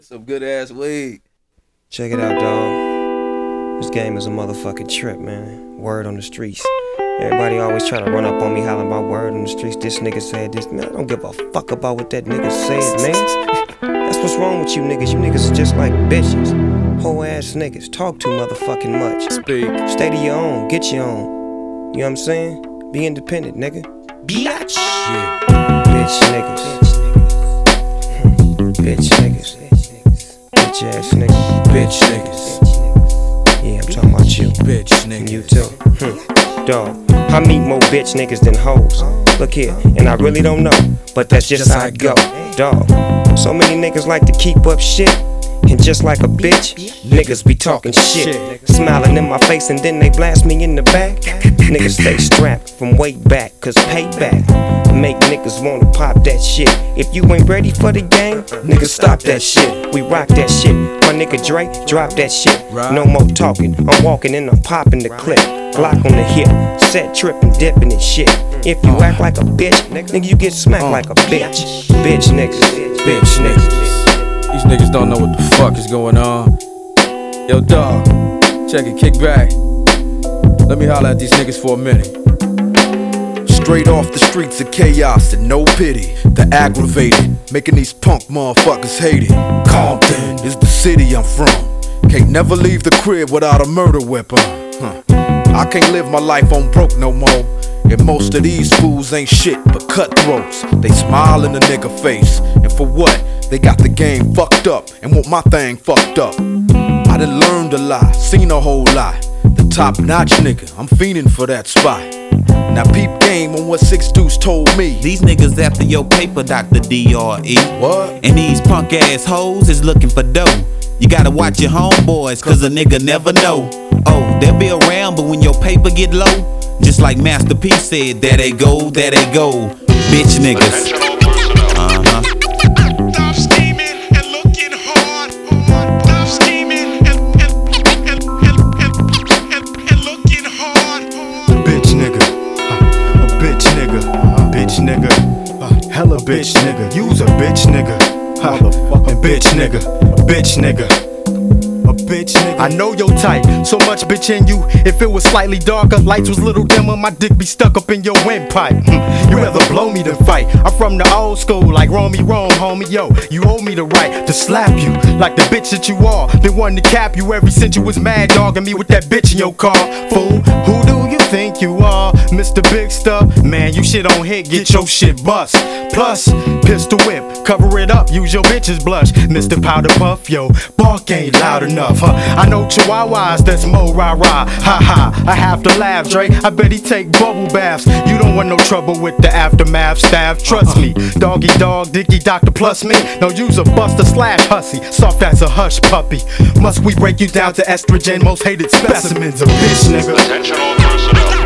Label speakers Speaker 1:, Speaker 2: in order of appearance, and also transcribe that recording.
Speaker 1: Some good ass weed.
Speaker 2: Check it out, dawg. This game is a motherfucking trip, man. Word on the streets. Everybody always try to run up on me hollering about word on the streets. This nigga said this. Man, I don't give a fuck about what that nigga said, man. That's what's wrong with you niggas. You niggas are just like bitches. Whole ass niggas. Talk too motherfucking much.
Speaker 1: Speak.
Speaker 2: Stay to your own. Get your own. You know what I'm saying? Be independent, nigga. Biatch. Yeah. Bitch niggas. Bitch niggas. Bitch ass niggas.
Speaker 1: Bitch niggas.
Speaker 2: Yeah, I'm talking about you.
Speaker 1: Bitch niggas.
Speaker 2: And you too. Dawg, I meet more bitch niggas than hoes. Look here, and I really don't know, but that's just how it go. Dawg, so many niggas like to keep up shit. And just like a bitch, niggas be talking shit. Smiling in my face and then they blast me in the back. Niggas stay strapped from way back, cause payback make niggas wanna pop that shit. If you ain't ready for the game, niggas stop that shit. We rock that shit. My nigga Dre, drop that shit. No more talking, I'm walking and I'm popping the clip. Glock on the hip, set tripping, dipping and shit. If you act like a bitch, nigga, you get smacked like a bitch. Bitch niggas, bitch niggas.
Speaker 1: These niggas don't know what the fuck is going on. Yo, dawg, check it, kick back. Let me holler at these niggas for a minute.
Speaker 3: Straight off the streets of chaos and no pity. The aggravated, making these punk motherfuckers hate it. Compton is the city I'm from. Can't never leave the crib without a murder weapon. I can't live my life on broke no more. And most of these fools ain't shit but cutthroats. They smile in the nigga face, and for what? They got the game fucked up and want my thing fucked up. I done learned a lot, seen a whole lot. The top notch nigga, I'm fiending for that spot. Now peep game on what Six Deuce told me.
Speaker 4: These niggas after your paper, Dr. D.R.E.
Speaker 3: What?
Speaker 4: And these punk ass hoes is looking for dough. You gotta watch your homeboys, cause a nigga never know. Oh, they'll be around, but when your paper get low, just like Master P said, there they go, there they go. Bitch niggas.
Speaker 5: Stop scheming and looking hard. Stop scheming and looking hard.
Speaker 6: Bitch nigga, a bitch nigga, bitch nigga, hella bitch nigga, you's a bitch nigga, a bitch nigga, a bitch nigga. A bitch nigga. I know your type, so much bitch in you. If it was slightly darker, lights was little dimmer, my dick be stuck up in your windpipe. You rather blow me than fight. I'm from the old school, like roam me wrong, homie. Yo, you owe me the right to slap you like the bitch that you are. Been wanting to cap you ever since you was mad dogging me with that bitch in your car. Fool, who do you think you are? Mr. Big Stuff, man, you shit on hit, get your shit bust. Plus, pistol whip, cover it up, use your bitch's blush. Mr. Powder Puff, yo, bark ain't loud enough, huh? I know chihuahuas, that's mo rah-rah. Ha ha, I have to laugh, Dre. I bet he take bubble baths. You don't want no trouble with the aftermath staff. Trust me, doggy dog, dicky doctor plus me. No use a buster slash hussy, soft as a hush puppy. Must we break you down to estrogen, most hated specimens of bitch nigga.
Speaker 5: Attention all personnel.